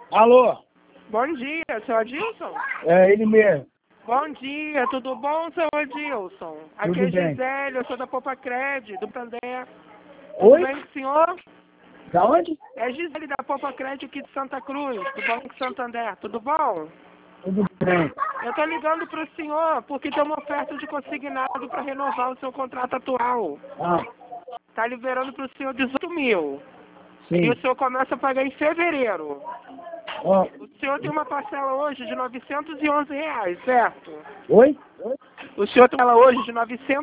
Alô? Bom dia, seu Adilson? É ele mesmo. Bom dia, tudo bom, seu Adilson? Aqui Tudo é bem. Gisele, eu sou da Popa Cred, do Tandé. Oi? Tudo bem com o senhor? Da onde? É Gisele da Popa Cred aqui de Santa Cruz, do Banco Santander, tudo bom? Tudo bem. Eu tô ligando pro senhor porque tem uma oferta de consignado para renovar o seu contrato atual. Ah, Tá liberando pro senhor 18 mil. E sim. o senhor começa a pagar em fevereiro. Ó, O senhor tem uma parcela hoje de R$ 911, certo? oi? O senhor tem ela hoje de R$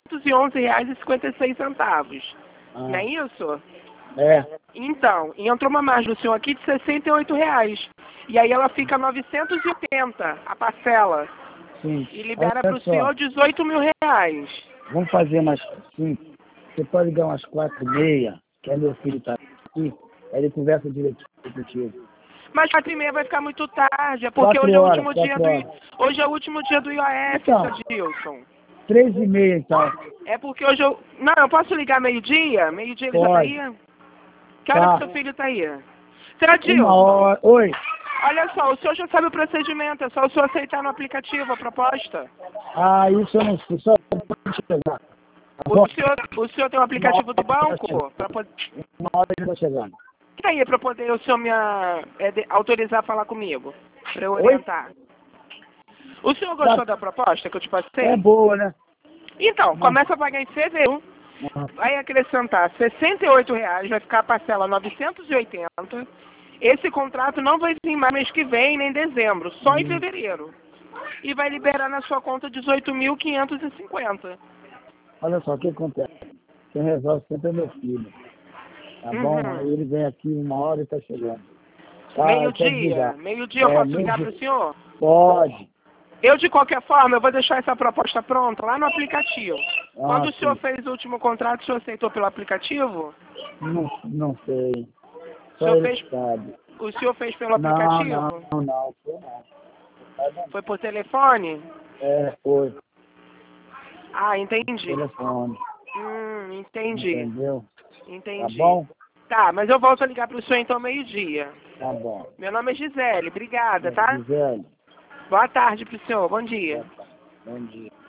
911,56. Ah, Não é isso? é. Então, entrou uma margem do senhor aqui de R$ 68. E aí ela fica 980, a parcela. Sim. E libera Olha para o só. senhor 18 mil reais. Vamos fazer mais assim. Você pode ligar umas 4h30, que é meu filho tá aqui. Aí ele conversa direitinho contigo. Mas 4h30 vai ficar muito tarde, é porque 4 hoje é o horas, último dia 4 horas. hoje é o último dia do IOF, Então, seu Dilson. 3h30 então. É porque hoje eu... Não, eu posso ligar meio-dia? Meio-dia ele já tá Pode. aí? Que hora Tá. que seu filho tá aí? Seu 1 Adilson, hora. Oi. olha só, o senhor já sabe o procedimento, é só o senhor aceitar no aplicativo a proposta. Ah, isso eu não sei. Só vou chegar. Tá bom? O senhor tem o aplicativo do banco? Pra poder... Uma hora ele vai chegando. Tá aí para poder o senhor me autorizar a falar comigo, para eu Oi? orientar. O senhor gostou Tá. da proposta que eu te passei? É boa, né? Então, começa a pagar em fevereiro, Ah, vai acrescentar R$ 68, vai ficar a parcela 980. Esse contrato não vai vir mais mês que vem, nem em dezembro, só em fevereiro. E vai liberar na sua conta 18.550. olha só, o que acontece? Quem resolve sempre é meu filho. Tá bom? Aí ele vem aqui 1 hora e tá chegando. Tá, pode Meio-dia, ligar. meio-dia eu posso ligar para o senhor? Pode. Eu, de qualquer forma, eu vou deixar essa proposta pronta lá no aplicativo. Quando Ah, o senhor sim. fez o último contrato, o senhor aceitou pelo aplicativo? Não sei. O Só senhor ele fez, que sabe. o senhor fez pelo Não, aplicativo? não. Foi não. Foi por telefone? É, foi. Ah, entendi. Telefone. Entendi. Entendeu? Tá Entendi. bom? Tá, mas eu volto a ligar pro senhor então meio-dia. Tá bom. Meu nome é Gisele, obrigada, tá? Gisele. Boa tarde pro senhor, bom dia. Bom dia.